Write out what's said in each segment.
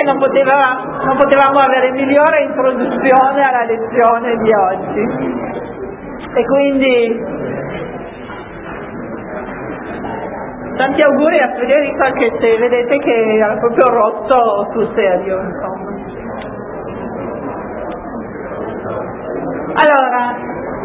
che non potevamo avere migliore introduzione alla lezione di oggi. E quindi tanti auguri a Federico, anche se vedete che era proprio rotto sul serio, insomma. Allora,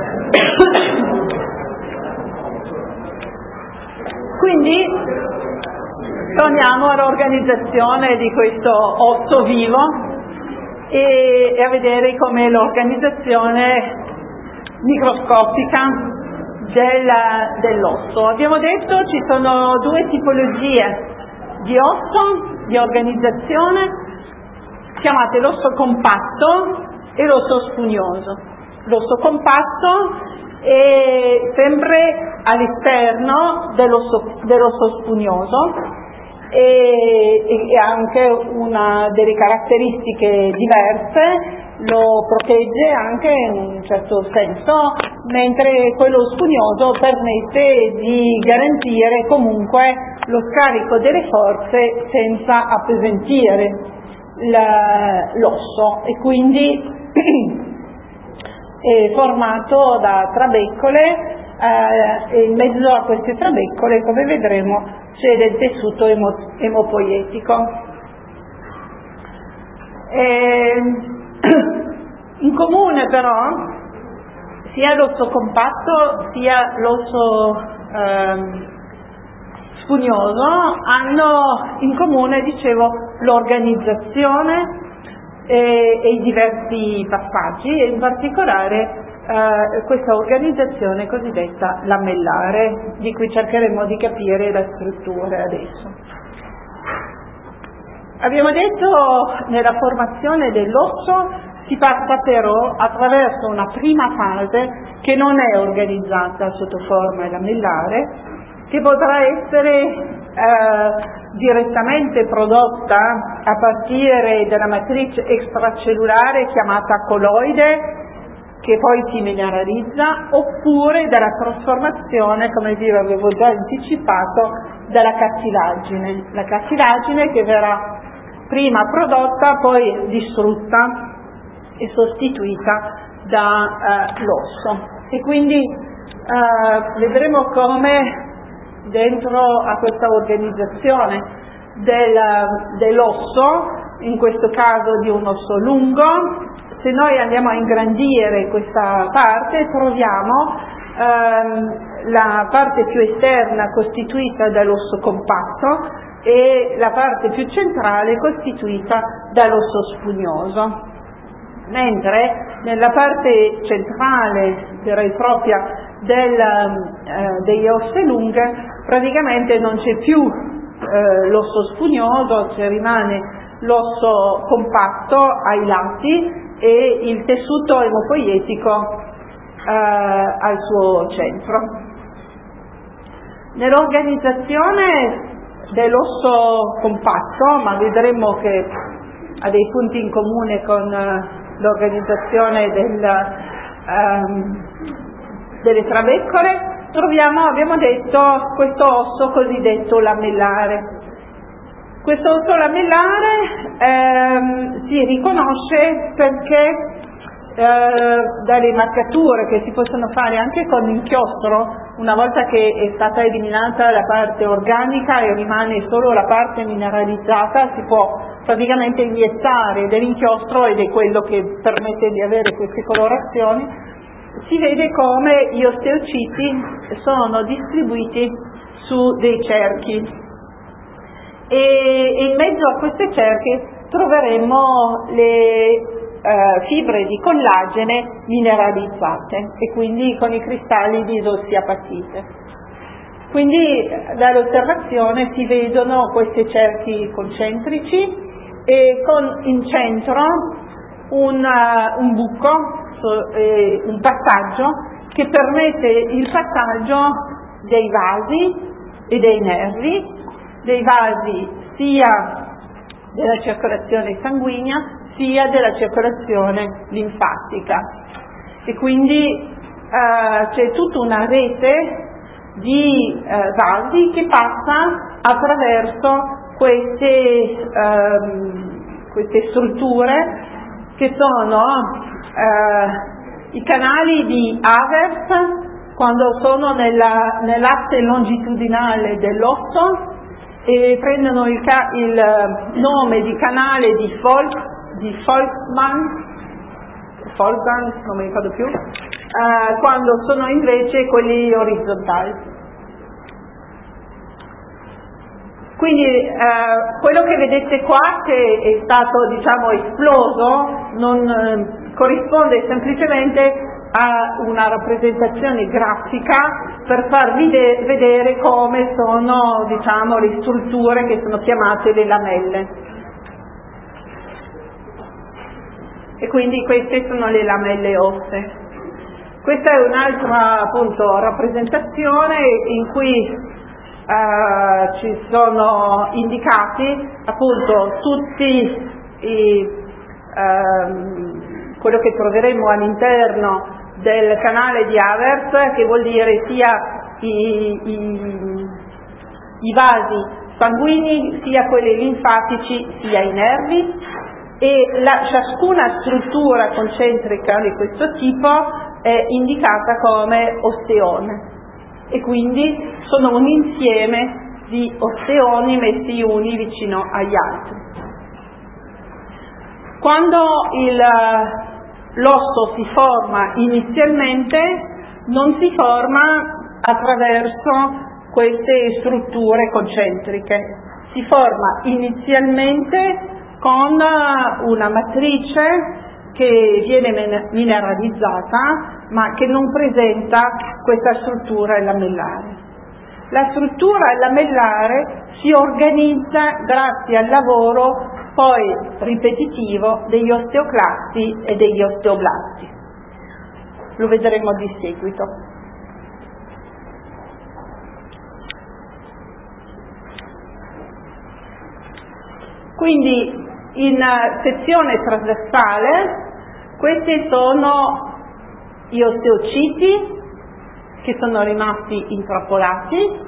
quindi torniamo all'organizzazione di questo osso vivo e a vedere com'è l'organizzazione microscopica dell'osso. Abbiamo detto ci sono due tipologie di osso, di organizzazione, chiamate l'osso compatto e l'osso spugnoso. L'osso compatto è sempre all'esterno dell'osso spugnoso e ha anche una delle caratteristiche diverse, lo protegge anche in un certo senso, mentre quello spugnoso permette di garantire comunque lo scarico delle forze senza appesantire l'osso, e quindi è formato da trabeccole e in mezzo a queste trabeccole, come vedremo, c'è del tessuto emopoietico. In comune però sia l'osso compatto sia l'osso spugnoso hanno in comune, dicevo, l'organizzazione e i diversi passaggi, e in particolare questa organizzazione cosiddetta lamellare, di cui cercheremo di capire la struttura adesso. Abbiamo detto nella formazione dell'osso si passa però attraverso una prima fase che non è organizzata sotto forma lamellare, che potrà essere direttamente prodotta a partire dalla matrice extracellulare chiamata coloide, che poi si mineralizza, oppure dalla trasformazione, come vi avevo già anticipato, dalla cartilagine. La cartilagine che verrà prima prodotta, poi distrutta e sostituita dall'osso. E quindi vedremo come dentro a questa organizzazione dell'osso, in questo caso di un osso lungo, se noi andiamo a ingrandire questa parte troviamo la parte più esterna costituita dall'osso compatto e la parte più centrale costituita dall'osso spugnoso, mentre nella parte centrale, direi propria, delle ossa lunghe praticamente non c'è più l'osso spugnoso, cioè rimane l'osso compatto ai lati e il tessuto emopoietico al suo centro. Nell'organizzazione dell'osso compatto, ma vedremo che ha dei punti in comune con l'organizzazione delle trabeccole, troviamo, abbiamo detto, questo osso cosiddetto lamellare. Questo osso lamellare si riconosce perché dalle marcature che si possono fare anche con l'inchiostro, una volta che è stata eliminata la parte organica e rimane solo la parte mineralizzata, si può praticamente iniettare dell'inchiostro ed è quello che permette di avere queste colorazioni. Si vede come gli osteociti sono distribuiti su dei cerchi e in mezzo a queste cerchi troveremo le fibre di collagene mineralizzate e quindi con i cristalli di isossiapatite. Quindi dall'osservazione si vedono questi cerchi concentrici e con in centro un buco, un passaggio che permette il passaggio dei vasi e dei nervi, dei vasi sia della circolazione sanguigna sia della circolazione linfatica, e quindi c'è tutta una rete di vasi che passa attraverso queste queste strutture che sono i canali di Havertz quando sono nell'asse longitudinale dell'osso e prendono il nome di canale di Volkmann, non mi ricordo più, quando sono invece quelli orizzontali. Quindi quello che vedete qua, che è stato esploso, non corrisponde semplicemente a una rappresentazione grafica per farvi vedere come sono le strutture che sono chiamate le lamelle. E quindi queste sono le lamelle ossee. Questa è un'altra rappresentazione in cui ci sono indicati tutti quello che troveremo all'interno del canale di Havertz, che vuol dire sia i vasi sanguigni, sia quelli linfatici, sia i nervi, e ciascuna struttura concentrica di questo tipo è indicata come osteone, e quindi sono un insieme di osteoni messi uni vicino agli altri. Quando l'osso si forma inizialmente, non si forma attraverso queste strutture concentriche, si forma inizialmente con una matrice che viene mineralizzata ma che non presenta questa struttura lamellare. La struttura lamellare si organizza grazie al lavoro poi ripetitivo degli osteoclasti e degli osteoblasti. Lo vedremo di seguito. Quindi in sezione trasversale questi sono gli osteociti che sono rimasti intrappolati,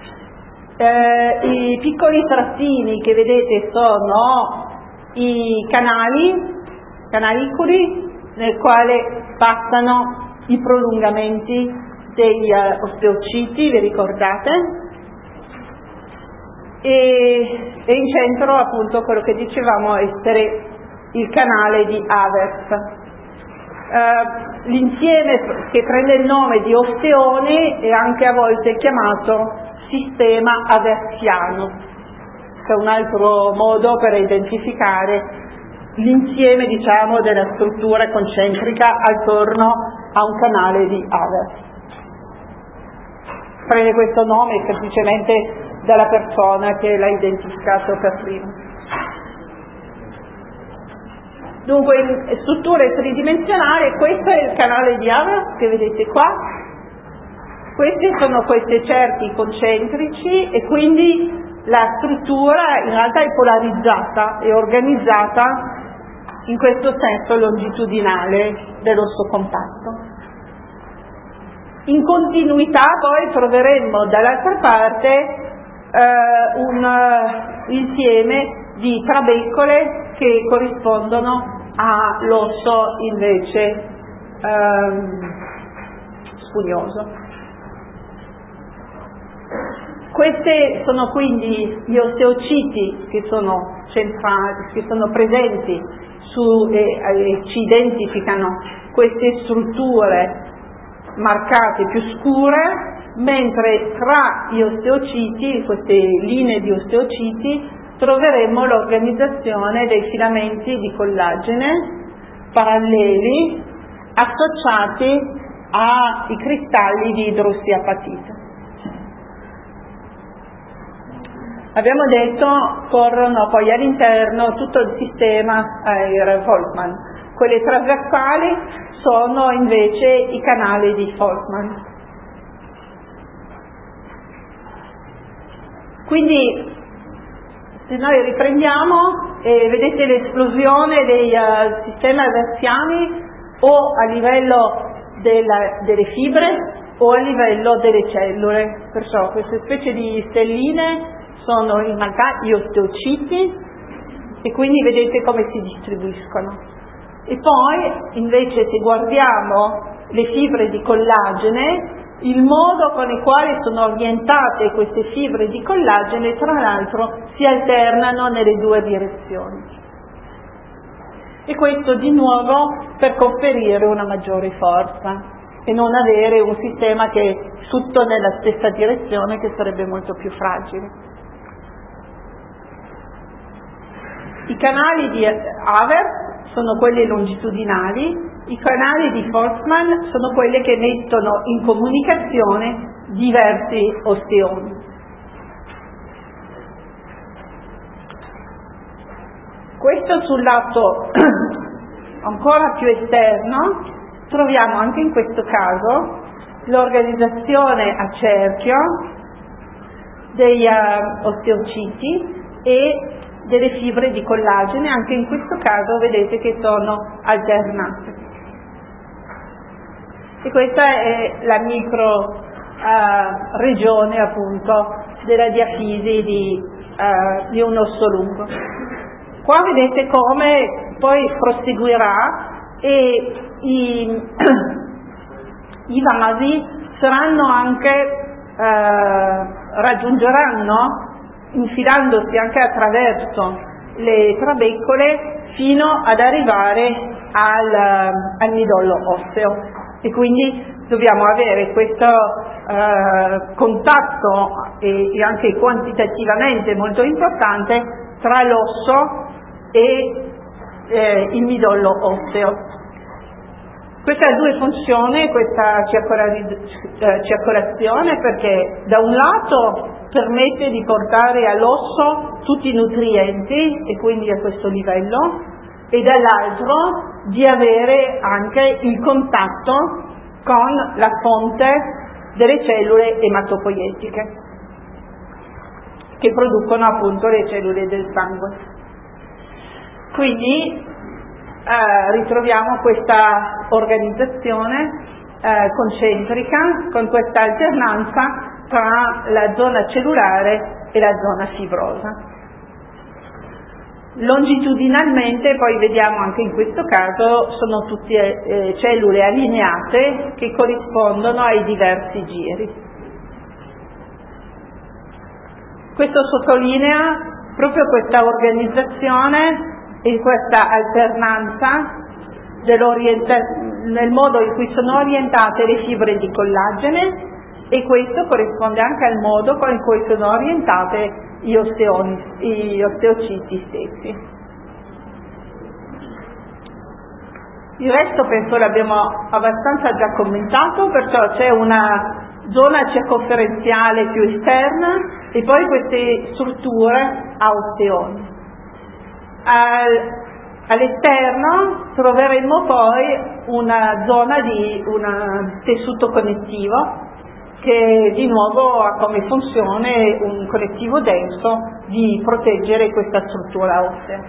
i piccoli trattini che vedete sono i canaliculi nel quale passano i prolungamenti degli osteociti, vi ricordate? E in centro appunto quello che dicevamo essere il canale di Havertz. L'insieme che prende il nome di osteoni è anche a volte chiamato sistema havertziano, che è un altro modo per identificare l'insieme della struttura concentrica attorno a un canale di Havertz. Prende questo nome semplicemente dalla persona che l'ha identificato per primo. Dunque, in strutture tridimensionali, questo è il canale di Havertz che vedete qua, questi sono questi cerchi concentrici e quindi la struttura in realtà è polarizzata e organizzata in questo senso longitudinale dell'osso compatto. In continuità poi troveremmo dall'altra parte un insieme di trabeccole che corrispondono all'osso invece spugnoso. Questi sono quindi gli osteociti che sono centrali, che sono presenti e ci identificano queste strutture marcate più scure, mentre tra gli osteociti, queste linee di osteociti, troveremo l'organizzazione dei filamenti di collagene paralleli associati ai cristalli di idrossiapatite. Abbiamo detto corrono poi all'interno tutto il sistema Volkmann. Quelle trasversali sono invece i canali di Volkmann. Quindi se noi riprendiamo vedete l'esplosione dei sistemi havertziani o a livello delle fibre o a livello delle cellule, perciò queste specie di stelline sono in realtà gli osteociti e quindi vedete come si distribuiscono. E poi invece se guardiamo le fibre di collagene, il modo con il quale sono orientate queste fibre di collagene, tra l'altro, si alternano nelle due direzioni. E questo di nuovo per conferire una maggiore forza e non avere un sistema che è tutto nella stessa direzione, che sarebbe molto più fragile. I canali di Haber sono quelli longitudinali, i canali di Forstmann sono quelli che mettono in comunicazione diversi osteoni. Questo sul lato ancora più esterno troviamo anche in questo caso l'organizzazione a cerchio degli osteociti e delle fibre di collagene, anche in questo caso vedete che sono alternate. E questa è la micro regione appunto della diafisi di un osso lungo. Qua vedete come poi proseguirà e i vasi saranno anche raggiungeranno, infilandosi anche attraverso le trabeccole, fino ad arrivare al midollo osseo, e quindi dobbiamo avere questo contatto e anche quantitativamente molto importante tra l'osso e il midollo osseo. Questa ha due funzioni, questa circolazione, perché da un lato permette di portare all'osso tutti i nutrienti e quindi a questo livello, e dall'altro di avere anche il contatto con la fonte delle cellule ematopoietiche che producono appunto le cellule del sangue. Quindi ritroviamo questa organizzazione concentrica con questa alternanza tra la zona cellulare e la zona fibrosa. Longitudinalmente poi vediamo anche in questo caso sono tutte cellule allineate che corrispondono ai diversi giri. Questo sottolinea proprio questa organizzazione e questa alternanza nel modo in cui sono orientate le fibre di collagene, e questo corrisponde anche al modo con cui sono orientate gli osteociti stessi. Il resto penso l'abbiamo abbastanza già commentato, perciò c'è una zona circonferenziale più esterna e poi queste strutture a osteoni. All'esterno troveremo poi una zona di un tessuto connettivo che di nuovo ha come funzione un connettivo denso di proteggere questa struttura ossea.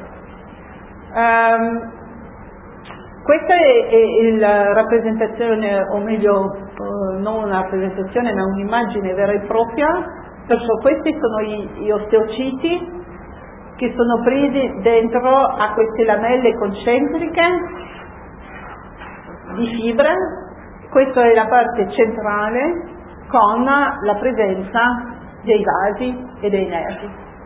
Questa è la rappresentazione, o meglio non una rappresentazione ma un'immagine vera e propria, perciò questi sono gli osteociti che sono presi dentro a queste lamelle concentriche di fibre. Questa è la parte centrale con la presenza dei vasi e dei nervi.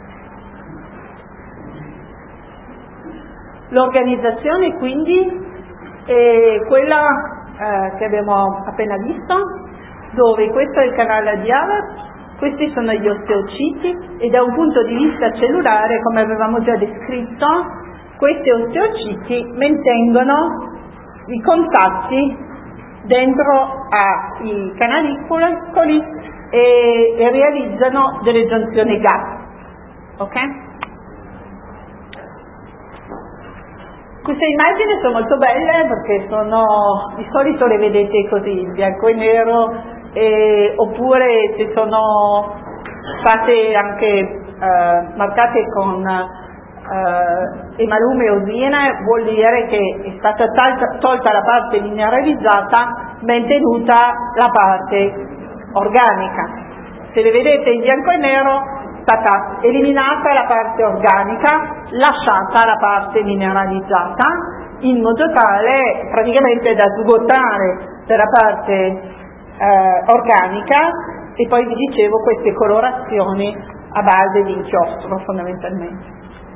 L'organizzazione quindi è quella che abbiamo appena visto, dove questo è il canale di Haber, questi sono gli osteociti, e da un punto di vista cellulare, come avevamo già descritto, questi osteociti mantengono i contatti dentro ai canalicoli e realizzano delle giunzioni gas. Ok? Queste immagini sono molto belle perché di solito le vedete così in bianco e nero, oppure se sono state anche marcate con emalume e osina, vuol dire che è stata tolta la parte mineralizzata, mantenuta la parte organica. Se le vedete in bianco e nero stata eliminata la parte organica, lasciata la parte mineralizzata, in modo tale praticamente da svuotare della parte organica, e poi vi dicevo queste colorazioni a base di inchiostro fondamentalmente.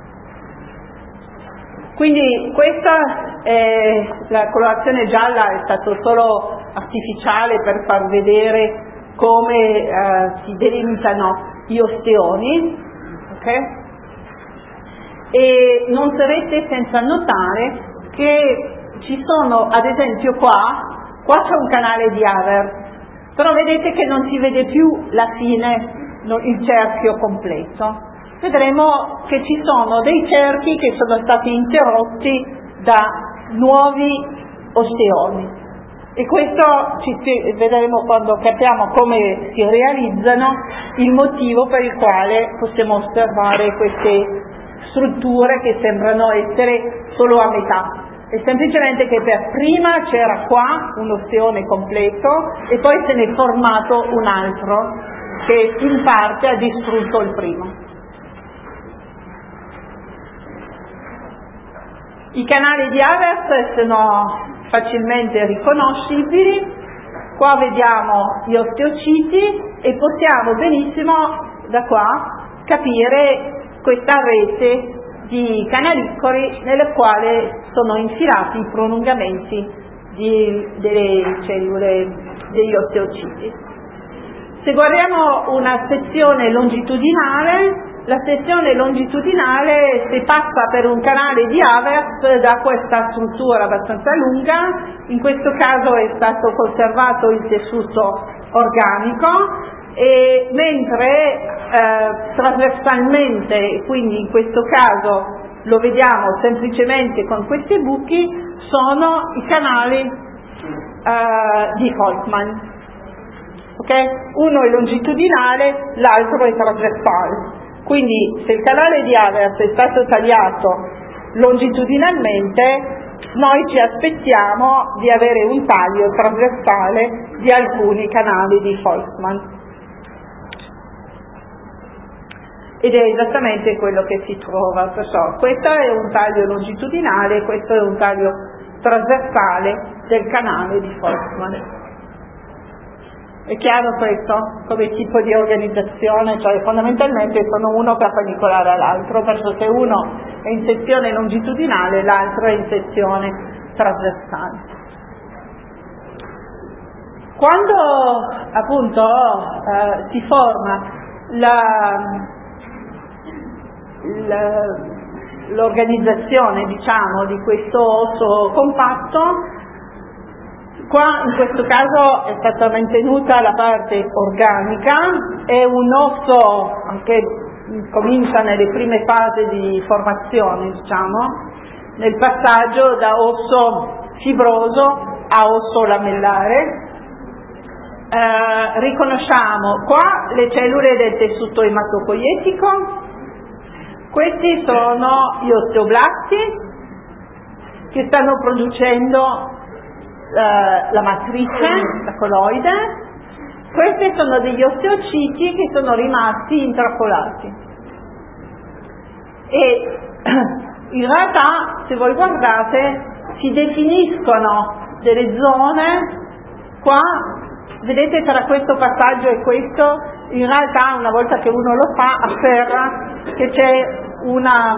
Quindi questa la colorazione gialla è stato solo artificiale per far vedere come si delimitano gli osteoni, okay? E non sarete senza notare che ci sono, ad esempio qua c'è un canale di Haber, però vedete che non si vede più la fine, il cerchio completo. Vedremo che ci sono dei cerchi che sono stati interrotti da nuovi osteoni, e questo vedremo quando capiamo come si realizzano, il motivo per il quale possiamo osservare queste strutture che sembrano essere solo a metà. È semplicemente che per prima c'era qua un osteone completo e poi se ne è formato un altro che in parte ha distrutto il primo. I canali di Haber sono facilmente riconoscibili. Qua vediamo gli osteociti e possiamo benissimo da qua capire questa rete di canalicoli nella quale sono infilati i prolungamenti delle cellule degli osteociti. Se guardiamo una sezione longitudinale, la sezione longitudinale, se passa per un canale di Haber, dà questa struttura abbastanza lunga. In questo caso è stato conservato il tessuto organico, e mentre trasversalmente, quindi in questo caso lo vediamo semplicemente con questi buchi, sono i canali di Folkmann. Okay? Uno è longitudinale, l'altro è trasversale. Quindi se il canale di Haber è stato tagliato longitudinalmente, noi ci aspettiamo di avere un taglio trasversale di alcuni canali di Folkmann. Ed è esattamente quello che si trova. Perciò questo è un taglio longitudinale, questo è un taglio trasversale del canale di Folkmann. È chiaro questo come tipo di organizzazione? Cioè fondamentalmente sono uno perpendicolare all'altro, perché se uno è in sezione longitudinale l'altro è in sezione trasversale. Quando appunto si forma l'organizzazione, diciamo, di questo osso compatto, qua in questo caso è stata mantenuta la parte organica, è un osso che comincia nelle prime fasi di formazione, diciamo, nel passaggio da osso fibroso a osso lamellare. Riconosciamo qua le cellule del tessuto ematopoietico, questi sono gli osteoblasti che stanno producendo la matrice, la colloide. Questi sono degli osteociti che sono rimasti intrappolati, e in realtà se voi guardate si definiscono delle zone qua, vedete, tra questo passaggio e questo, in realtà una volta che uno lo fa afferra che c'è una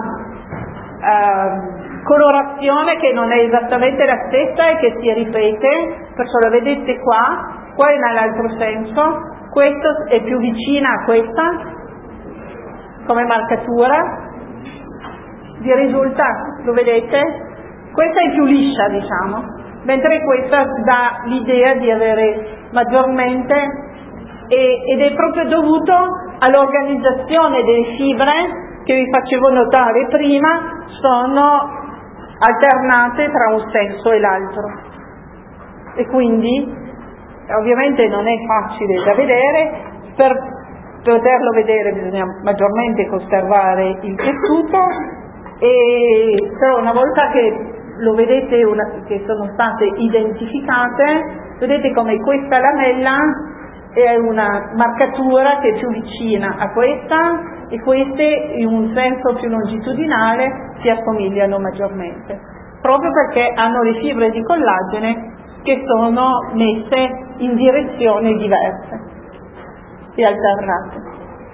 colorazione che non è esattamente la stessa e che si ripete, perciò la vedete qua è nell'altro senso, questa è più vicina a questa come marcatura, vi risulta? Lo vedete? Questa è più liscia, diciamo, mentre questa dà l'idea di avere maggiormente, ed è proprio dovuto all'organizzazione delle fibre che vi facevo notare prima, sono alternate tra un senso e l'altro, e quindi ovviamente non è facile da vedere. Per poterlo vedere bisogna maggiormente conservare il tessuto, e però una volta che lo vedete, che sono state identificate, vedete come questa lamella è una marcatura che è più vicina a questa e queste in un senso più longitudinale si assomigliano maggiormente, proprio perché hanno le fibre di collagene che sono messe in direzioni diverse e alternate.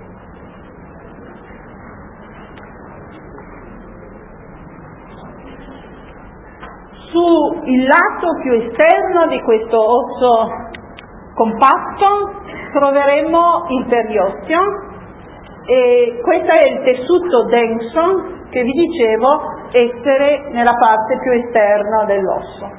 Sul lato più esterno di questo osso compatto troveremo il periosteo, e questo è il tessuto denso che vi dicevo essere nella parte più esterna dell'osso.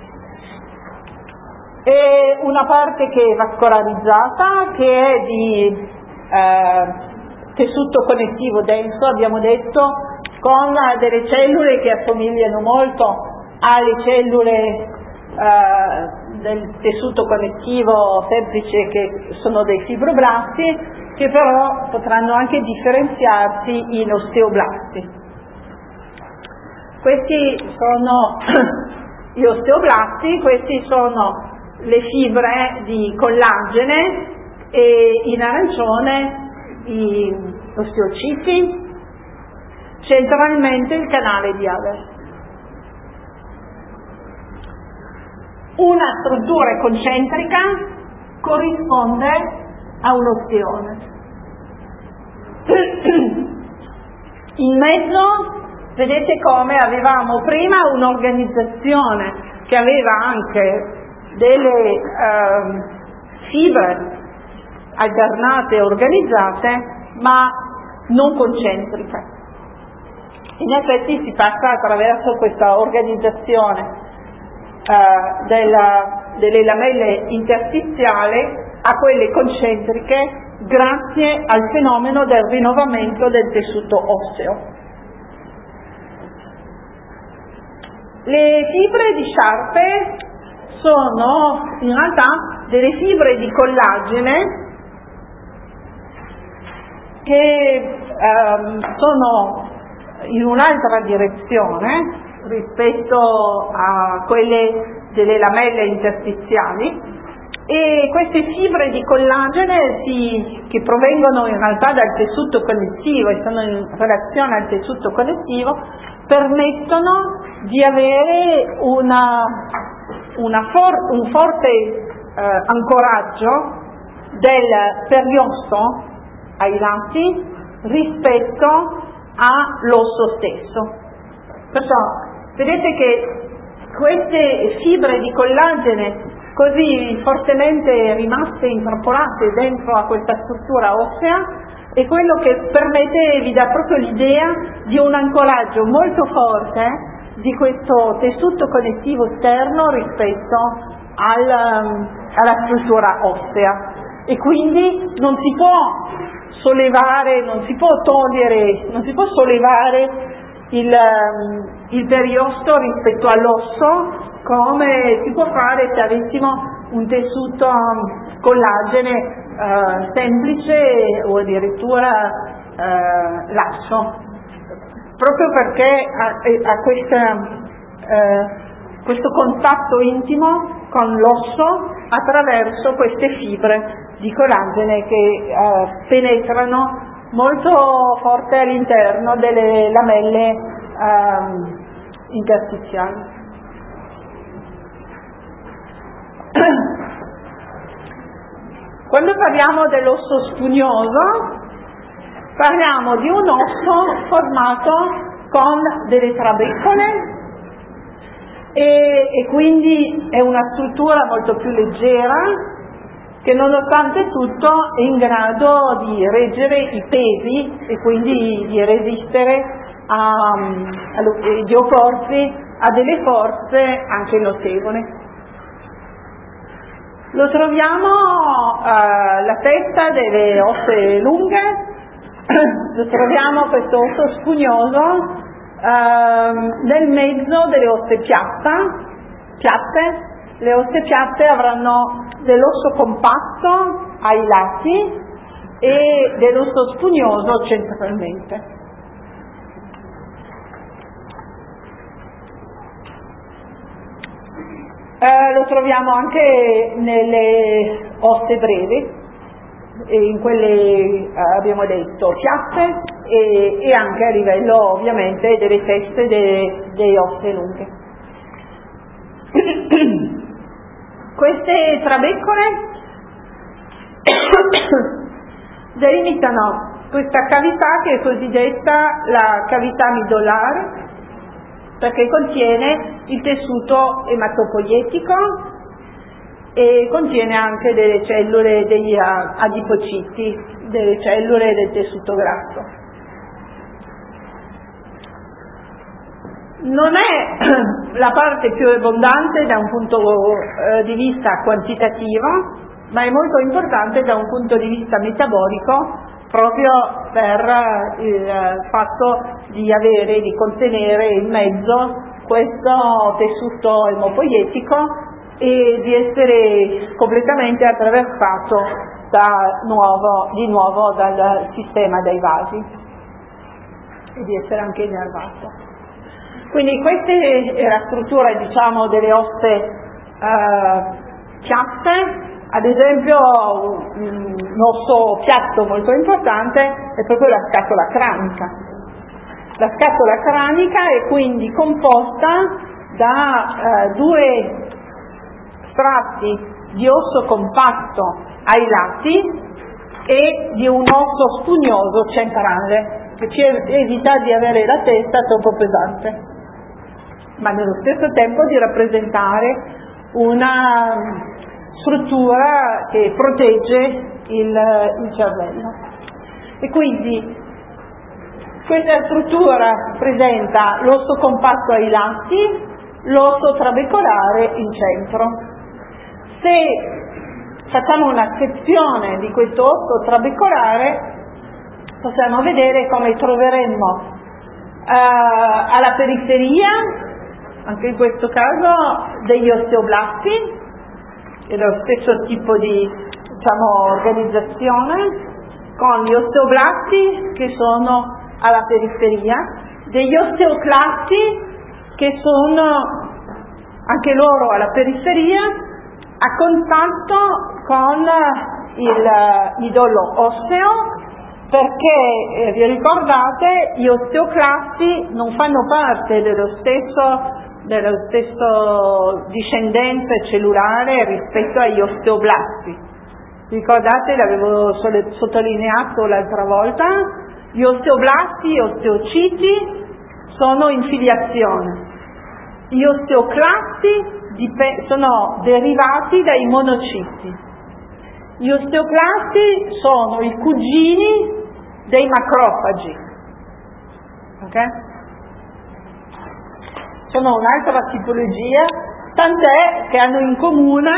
È una parte che è vascolarizzata, che è di tessuto connettivo denso, abbiamo detto, con delle cellule che assomigliano molto alle cellule del tessuto connettivo semplice, che sono dei fibroblasti, che però potranno anche differenziarsi in osteoblasti. Questi sono gli osteoblasti, questi sono le fibre di collagene, e in arancione gli osteociti, centralmente il canale di Haber. Una struttura concentrica corrisponde a un osteone. In mezzo vedete come avevamo prima un'organizzazione che aveva anche delle fibre alternate e organizzate, ma non concentriche. In effetti si passa attraverso questa organizzazione delle lamelle interstiziali a quelle concentriche, grazie al fenomeno del rinnovamento del tessuto osseo. Le fibre di Sharpe sono in realtà delle fibre di collagene che sono in un'altra direzione rispetto a quelle delle lamelle interstiziali, e queste fibre di collagene che provengono in realtà dal tessuto connettivo e sono in relazione al tessuto connettivo, permettono di avere un forte ancoraggio del periosto ai lati rispetto all'osso stesso. Perciò vedete che queste fibre di collagene così fortemente rimaste intrappolate dentro a questa struttura ossea è quello che permette, vi dà proprio l'idea di un ancoraggio molto forte di questo tessuto connettivo esterno rispetto alla struttura ossea, e quindi non si può sollevare, non si può togliere, non si può sollevare il periosto rispetto all'osso come si può fare se avessimo un tessuto collagene semplice o addirittura lasso, proprio perché ha questo contatto intimo con l'osso attraverso queste fibre di collagene che penetrano molto forte all'interno delle lamelle interstiziali. Quando parliamo dell'osso spugnoso, parliamo di un osso formato con delle trabecole e quindi è una struttura molto più leggera, che nonostante tutto è in grado di reggere i pesi e quindi di resistere di opporsi a delle forze anche notevoli. Lo troviamo la testa delle osse lunghe, lo troviamo questo osso spugnoso nel mezzo delle osse piatte. Le osse piatte avranno dell'osso compatto ai lati e dell'osso spugnoso centralmente. Lo troviamo anche nelle osse brevi, in quelle abbiamo detto piatte e anche a livello ovviamente delle teste delle osse lunghe. Queste trabeccole delimitano questa cavità che è cosiddetta la cavità midollare, perché contiene il tessuto ematopoietico e contiene anche delle cellule degli adipociti, delle cellule del tessuto grasso. Non è la parte più abbondante da un punto di vista quantitativo, ma è molto importante da un punto di vista metabolico, proprio per il fatto di contenere in mezzo questo tessuto emopoietico e di essere completamente attraversato di nuovo dal sistema dei vasi e di essere anche innervato. Quindi questa è la struttura, diciamo, delle osse piatte. Ad esempio un osso piatto molto importante è proprio la scatola cranica. La scatola cranica è quindi composta da due strati di osso compatto ai lati e di un osso spugnoso centrale che ci evita di avere la testa troppo pesante, ma nello stesso tempo di rappresentare una struttura che protegge il cervello. E quindi questa struttura presenta l'osso compatto ai lati, l'osso trabecolare in centro. Se facciamo una sezione di questo osso trabecolare, possiamo vedere come troveremmo alla periferia, anche in questo caso, degli osteoblasti, è lo stesso tipo di, diciamo, organizzazione, con gli osteoblasti che sono alla periferia, degli osteoclasti che sono anche loro alla periferia, a contatto con il midollo osseo, perché vi ricordate, gli osteoclasti non fanno parte dello stesso discendenza cellulare rispetto agli osteoblasti. Ricordate, l'avevo sottolineato l'altra volta, gli osteoblasti e osteociti sono in filiazione, gli osteoclasti sono derivati dai monociti, gli osteoclasti sono i cugini dei macrofagi, ok? Sono un'altra tipologia, tant'è che hanno in comune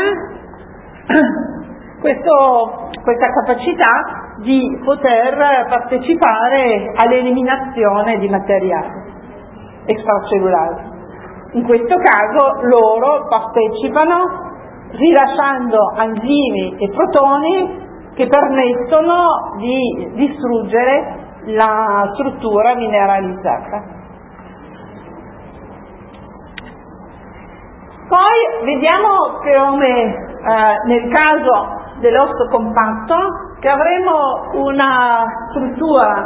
questa capacità di poter partecipare all'eliminazione di materiali extracellulari. In questo caso loro partecipano rilasciando enzimi e protoni che permettono di distruggere la struttura mineralizzata. Poi vediamo come nel caso dell'osso compatto, che avremo una struttura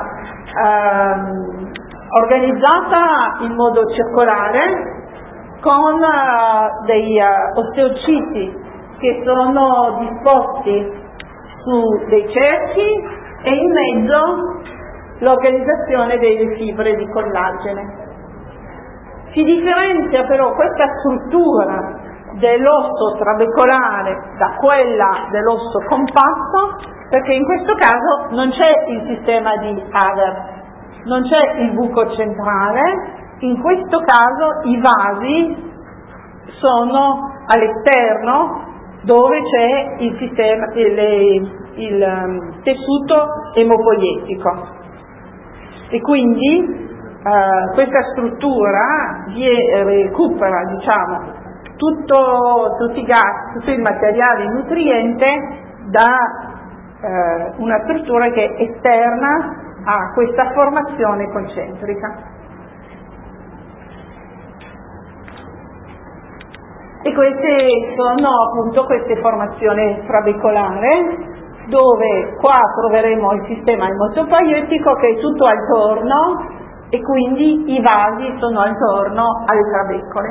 organizzata in modo circolare, con dei osteociti che sono disposti su dei cerchi e in mezzo l'organizzazione delle fibre di collagene. Si differenzia però questa struttura dell'osso trabecolare da quella dell'osso compatto, perché in questo caso non c'è il sistema di Haber, non c'è il buco centrale, in questo caso i vasi sono all'esterno dove c'è il sistema, il tessuto emopoietico, e quindi questa struttura recupera, diciamo, tutto il materiale nutriente da una struttura che è esterna a questa formazione concentrica. E queste sono appunto queste formazioni trabecolare dove qua troveremo il sistema ematopoietico che è tutto attorno e quindi i vasi sono attorno alle trabeccole.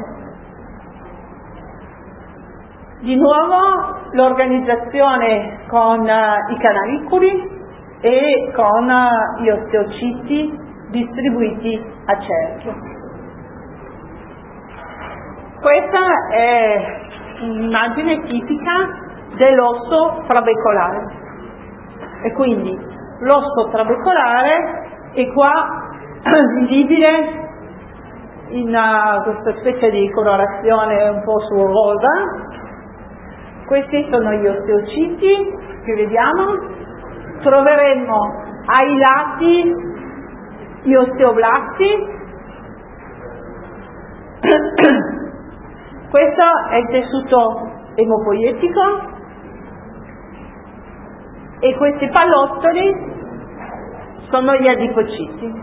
Di nuovo l'organizzazione con i canaliculi e con gli osteociti distribuiti a cerchio. Questa è un'immagine tipica dell'osso trabecolare e quindi l'osso trabecolare è qua visibile in questa specie di colorazione un po' sul rosa. Questi sono gli osteociti che vediamo. Troveremo ai lati gli osteoblasti. Questo è il tessuto emopoietico e questi pallottoli sono gli adipociti.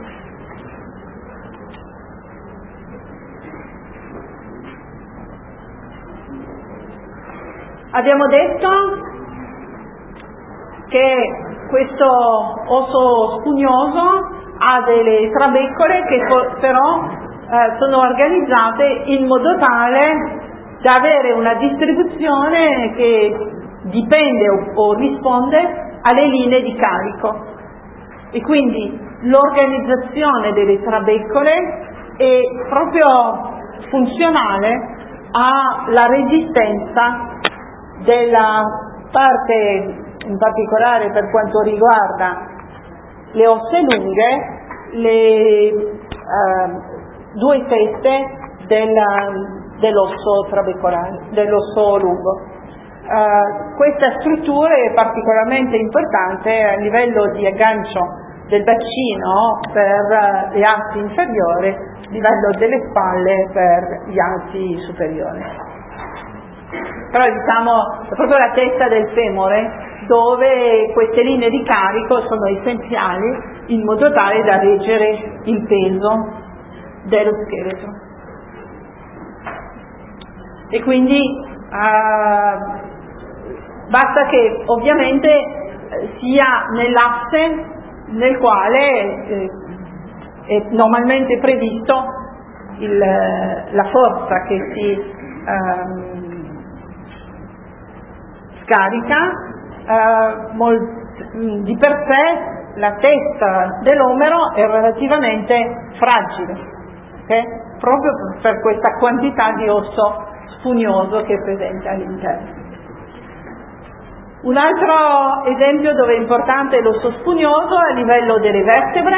Abbiamo detto che questo osso spugnoso ha delle trabeccole che però sono organizzate in modo tale da avere una distribuzione che dipende o risponde alle linee di carico, e quindi l'organizzazione delle trabeccole è proprio funzionale alla resistenza della parte, in particolare per quanto riguarda le ossa lunghe, le due teste dell'osso trabecolare, dell'osso lungo. Questa struttura è particolarmente importante a livello di aggancio del bacino per gli arti inferiori, a livello delle spalle per gli arti superiori. Però diciamo è proprio la testa del femore dove queste linee di carico sono essenziali in modo tale da reggere il peso dello scheletro. E quindi basta che ovviamente sia nell'asse nel quale è normalmente previsto la forza che si scarica. Di per sé la testa dell'omero è relativamente fragile, okay? Proprio per questa quantità di osso spugnoso che è presente all'interno. Un altro esempio dove è importante l'osso spugnoso è a livello delle vertebre,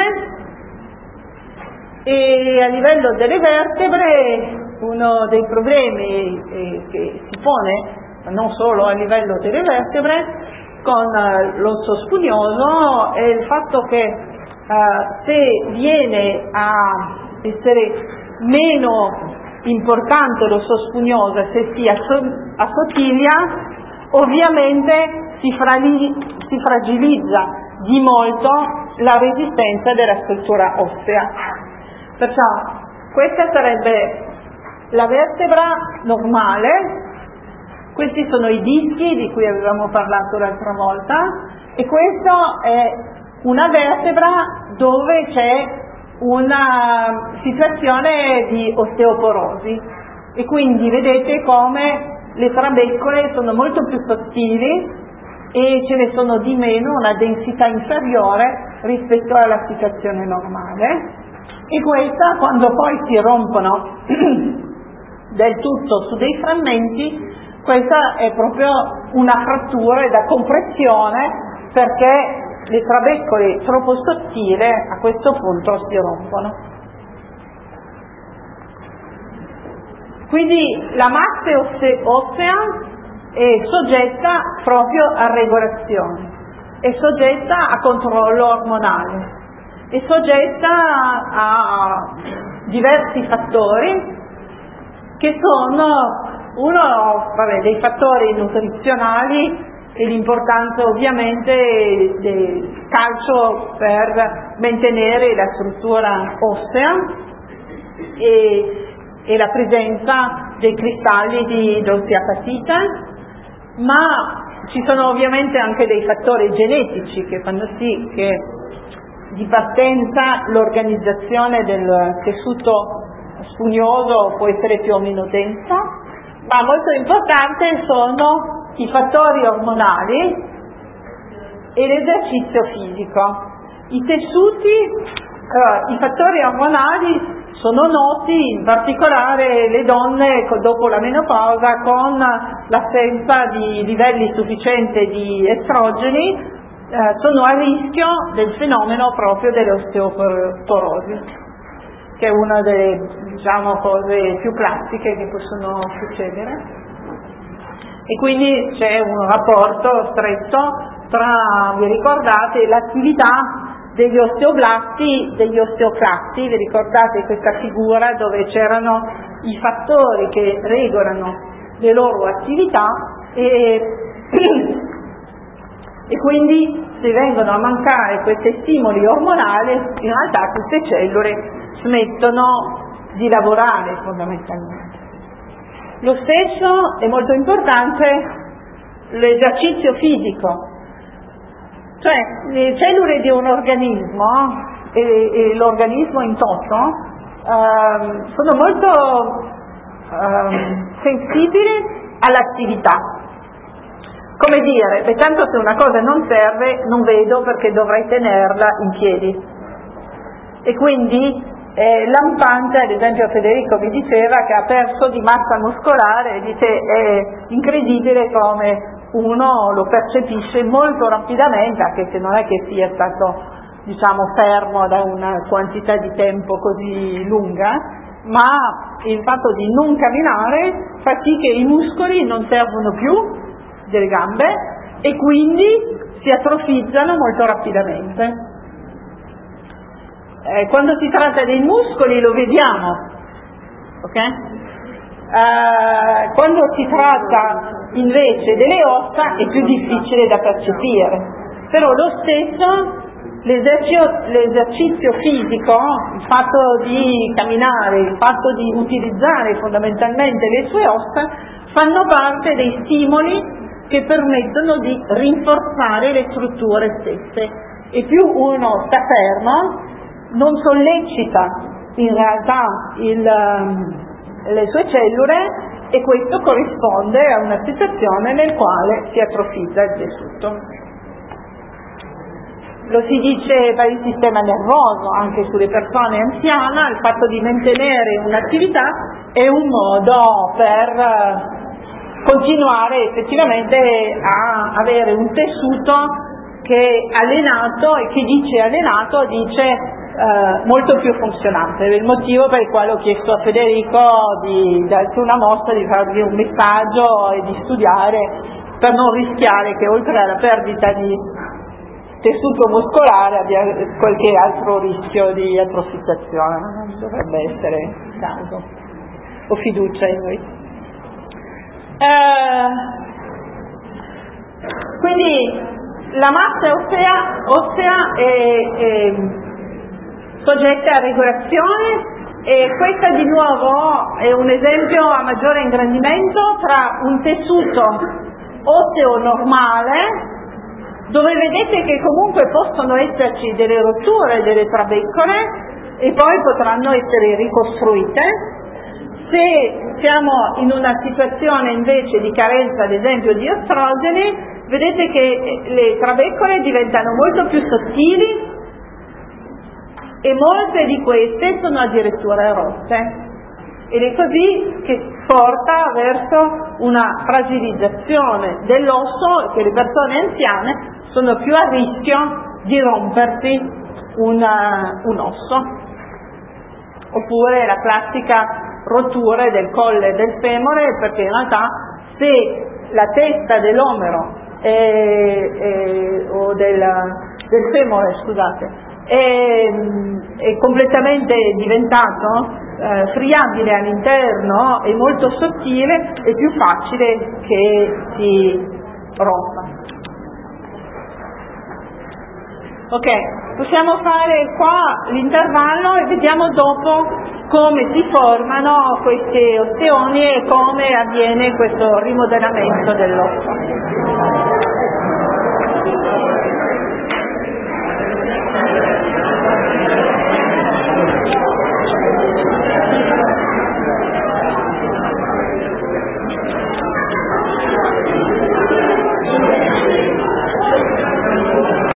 e a livello delle vertebre uno dei problemi che si pone, non solo a livello delle vertebre, con l'osso spugnoso è il fatto che se viene a essere meno importante l'osso spugnoso, se si assottiglia, ovviamente si fragilizza di molto la resistenza della struttura ossea. Perciò questa sarebbe la vertebra normale. Questi sono i dischi di cui avevamo parlato l'altra volta, e questa è una vertebra dove c'è una situazione di osteoporosi, e quindi vedete come le trabeccole sono molto più sottili e ce ne sono di meno, una densità inferiore rispetto alla situazione normale, e questa, quando poi si rompono del tutto su dei frammenti, questa è proprio una frattura da compressione, perché le trabeccole troppo sottili a questo punto si rompono. Quindi la massa ossea è soggetta proprio a regolazione, è soggetta a controllo ormonale, è soggetta a diversi fattori che sono dei fattori nutrizionali, e l'importanza ovviamente del calcio per mantenere la struttura ossea e la presenza dei cristalli di idrossiapatita, ma Ci sono ovviamente anche dei fattori genetici che fanno sì che di partenza l'organizzazione del tessuto spugnoso può essere più o meno densa, ma molto importante sono i fattori ormonali e l'esercizio fisico. I fattori ormonali sono noti, in particolare le donne dopo la menopausa con l'assenza di livelli sufficienti di estrogeni sono a rischio del fenomeno proprio dell'osteoporosi, che è una delle cose più classiche che possono succedere, e quindi c'è un rapporto stretto tra, vi ricordate, l'attività degli osteoblasti, degli osteoclasti, vi ricordate questa figura dove c'erano i fattori che regolano le loro attività e quindi se vengono a mancare questi stimoli ormonali, in realtà queste cellule smettono di lavorare fondamentalmente. Lo stesso è molto importante l'esercizio fisico. Cioè, le cellule di un organismo e l'organismo in toto sono molto sensibili all'attività. Come dire, tanto se una cosa non serve, non vedo perché dovrei tenerla in piedi. E quindi lampante, ad esempio Federico mi diceva che ha perso di massa muscolare, dice è incredibile come uno lo percepisce molto rapidamente, anche se non è che sia stato fermo da una quantità di tempo così lunga, ma il fatto di non camminare fa sì che i muscoli non servono più delle gambe e quindi si atrofizzano molto rapidamente. Quando si tratta dei muscoli lo vediamo, ok? Quando si tratta invece delle ossa è più difficile da percepire, però lo stesso l'esercizio fisico, il fatto di camminare, il fatto di utilizzare fondamentalmente le sue ossa fanno parte dei stimoli che permettono di rinforzare le strutture stesse, e più uno sta fermo non sollecita in realtà le sue cellule, e questo corrisponde a una situazione nel quale si atrofizza il tessuto. Lo si dice per il sistema nervoso, anche sulle persone anziane, il fatto di mantenere un'attività è un modo per continuare effettivamente a avere un tessuto che allenato, e chi dice allenato dice molto più funzionante. È il motivo per il quale ho chiesto a Federico di darti una mossa, di fargli un messaggio e di studiare, per non rischiare che oltre alla perdita di tessuto muscolare abbia qualche altro rischio di atrofizzazione. Non dovrebbe essere il caso. Ho fiducia in lui. Quindi la massa ossea è soggetta a regolazione, e questa di nuovo è un esempio a maggiore ingrandimento tra un tessuto osseo normale, dove vedete che comunque possono esserci delle rotture delle trabeccole e poi potranno essere ricostruite. Se siamo in una situazione invece di carenza, ad esempio, di estrogeni, vedete che le trabeccole diventano molto più sottili e molte di queste sono addirittura rotte, ed è così che porta verso una fragilizzazione dell'osso, che le persone anziane sono più a rischio di rompersi un osso, oppure la classica rottura del colle del femore, perché in realtà se la testa dell'omero o del femore, scusate, è completamente diventato friabile all'interno e molto sottile, è più facile che si rompa. Ok, possiamo fare qua l'intervallo e vediamo dopo come si formano questi osteoni e come avviene questo rimodellamento dell'osso.